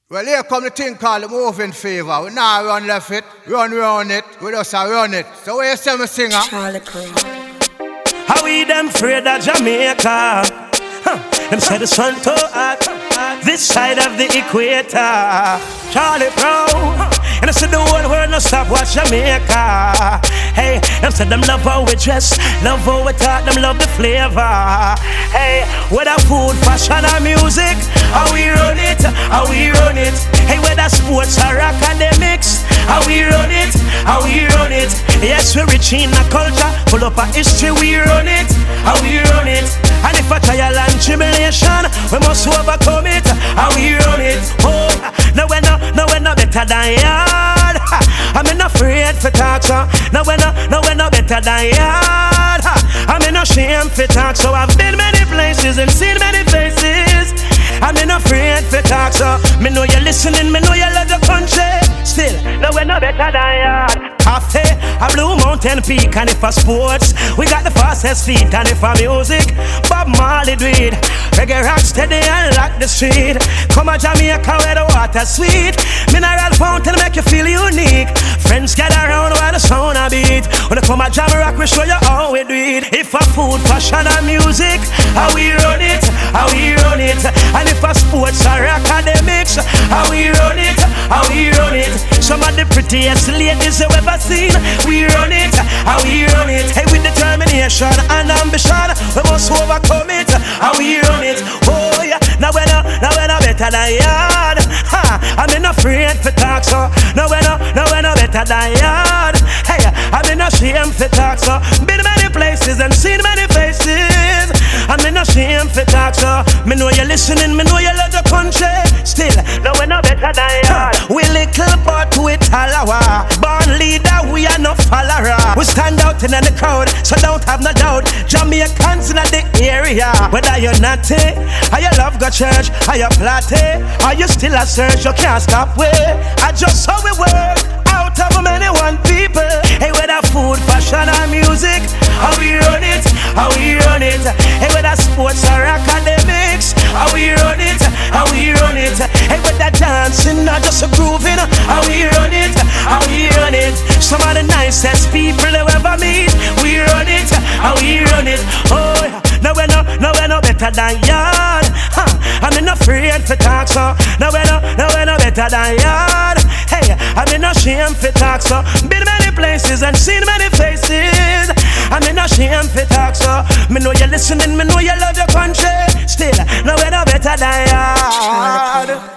Well, here come the thing called the moving fever. We now run left it, run it, we just run it. So where you say me singer? Charlie Crow. How we them afraid of Jamaica? Them say the sun too hot, this side of the equator. Charlie Crow. And I said the whole world no stop watch Jamaica. Hey, them said them love how we dress, love how we talk, them love the flavor. Hey, whether food, fashion or music, how we run it, how we run it. Hey, whether sports or academics, how we run it, how we run it. Yes, we're rich in a culture, full up of history, we run it, how we run it. And if a trial and tribulation, we must overcome it, how we run it. Oh, no we're not better than yard. I'm not afraid for talk, so no we're not better than yard. I'm not ashamed for talk, so I've been many places and seen many faces. I'm not afraid for talk, so me know you're listening, me know you love the country. Still, no we're not better than yard. Cafe, a Blue Mountain Peak, and if for sports, we got the fastest feet, and if for music, Bob Marley do it. Reggae rock steady and lock the street. Come a Jamaica where the water's sweet. Mineral fountain make you feel unique. Friends gather around while the sound a beat. When you come a jam rock, we show you how we do it. If for food, fashion and music, how we run it, how we run it. And if for sports or academics, how we run it, how we run it. Some of the prettiest ladies you ever seen, we run it, how we run it. Hey, with determination and ambition, we must overcome it, how we run it. Oh yeah, now we're not better than yard. I'm not afraid for talk, so now we're not better than yard. Hey, I'm not ashamed for talk, so been many places and seen many faces. I'm not ashamed for talk, so me know you're listening, me know you love the country. Still, now we're not better than yard. We little but we talawa. Born leader, we are no follower. We stand out in the crowd, so don't have no doubt. Jamaicans in the area. Whether you're naughty, or you love go church, or you flatty, or you still a search, you can't stop way. I just how we work out of many one people. Hey, whether food, fashion or music, how we run it, how we run it. Hey, whether sports or academics, how we run it, how we run it. Hey, whether dancing or just a grooving, how we run it, how we run it. Some of the nicest people you ever meet, we run it, how we run it. Oh, no we're not better than yard. I'm not afraid for talk, so no we're not better than yard. Hey, I'm not ashamed for talk, so been many places and seen many faces. I'm not ashamed for talk, so me know you're listening, me know you love your country. Still, no we're not better than yard.